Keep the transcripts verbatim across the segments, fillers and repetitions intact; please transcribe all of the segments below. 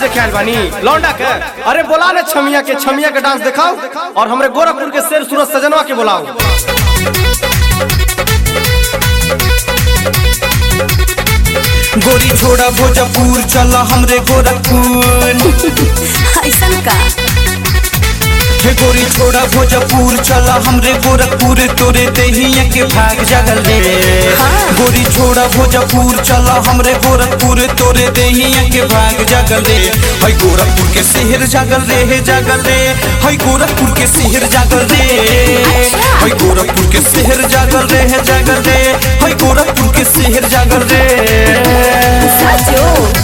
देखे आइल बानी लौंडा के। अरे बोला ले छमिया के, छमिया के डांस दिखाओ और हमरे गोरखपुर के शेर सूरज सजनवा के बुलाओ। गोरी छोड़ा भोजपुर चल हमरे गोरखपुर। ऐसन का हे गोरी छोड़ा भोजपुर चल हमरे गोरखपुर, तोरे देहिया के भाग जगल रे। गोरी छोड़ा भोजपुर चल हमरे गोरखपुर, तोरे देहिया के भाग जगल रे। हई गोरखपुर के शहर जागल रे, हे जागल रे। हई गोरखपुर के शहर जागल रे। हई गोरखपुर के शहर जागल रे, हे जागल रे। हई गोरखपुर के शहर जागल रे। सचो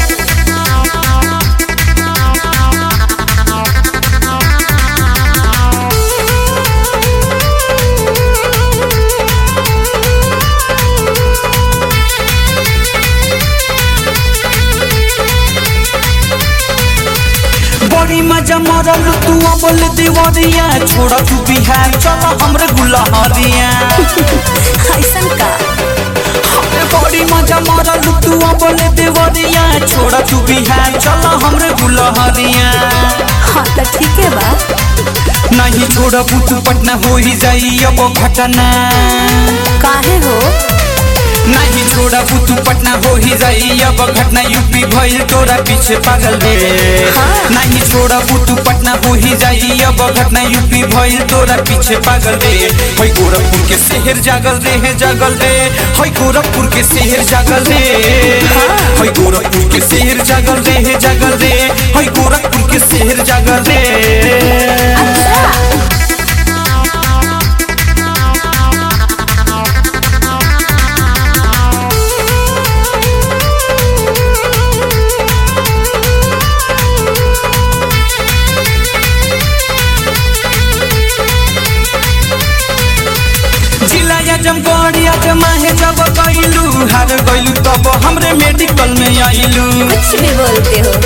बड़ी मजा मारल तू बोल देवरिया, छोड़ा तू बिहार चल हमरे गुलहरिया। ऐसन का बड़ी मजा मारल तू बोल देवरिया, छोड़ा तू बिहार चल हमरे गुलहरिया। हाँ तो ठीक है बा। नहीं छोड़ा तू पटना हो ही जाई अब घटना। काहे हो नहीं छोड़ा तू पटना हो ही जाई अब घटना, यूपी भइल तोरा पीछे पागल रे। नहीं छोड़ा तू पटना हो ही जाई अब घटना, यूपी भइल तोरा पीछे पागल रे। हई गोरखपुर के शहर जागल रे, हे जागल रे। हई गोरखपुर के शहर जागल रे। हई गोरखपुर के शहर जागल रे, हे जागल रे। हई गोरखपुर के शहर जागल रे। जमगढ़िया जमाहे जब गइलू, हार गइलू तब हमरे मेडिकल में आइलू। कुछ भी बोलते हो।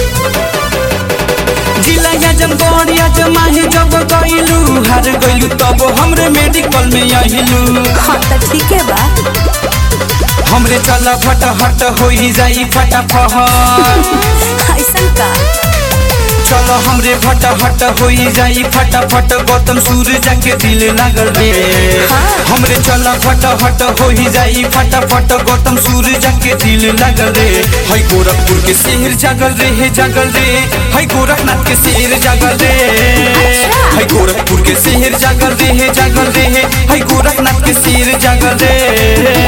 जिला जमगढ़िया जमाहे जब गइलू, हार गइलू तब हमरे मेडिकल में आइलू। हाँ तो ठीक है बा। हमरे चला फट हट हो ही जाई फटाफट। ऐसन का चलो हमरे फट हट हो ही जाई फटाफट, गौतम सूरज के दिल लागल रे। हमरे चला फट हट हो ही जाई फटाफट, गौतम सूरज के दिल लागल रे। हई गोरखपुर के शहर जागल रे, हे जागल रे। हई गोरखनाथ के शहर जागल रे। हई गोरखपुर के शहर जागल रे, हे जागल रे। हई गोरखनाथ के शहर जागल रे।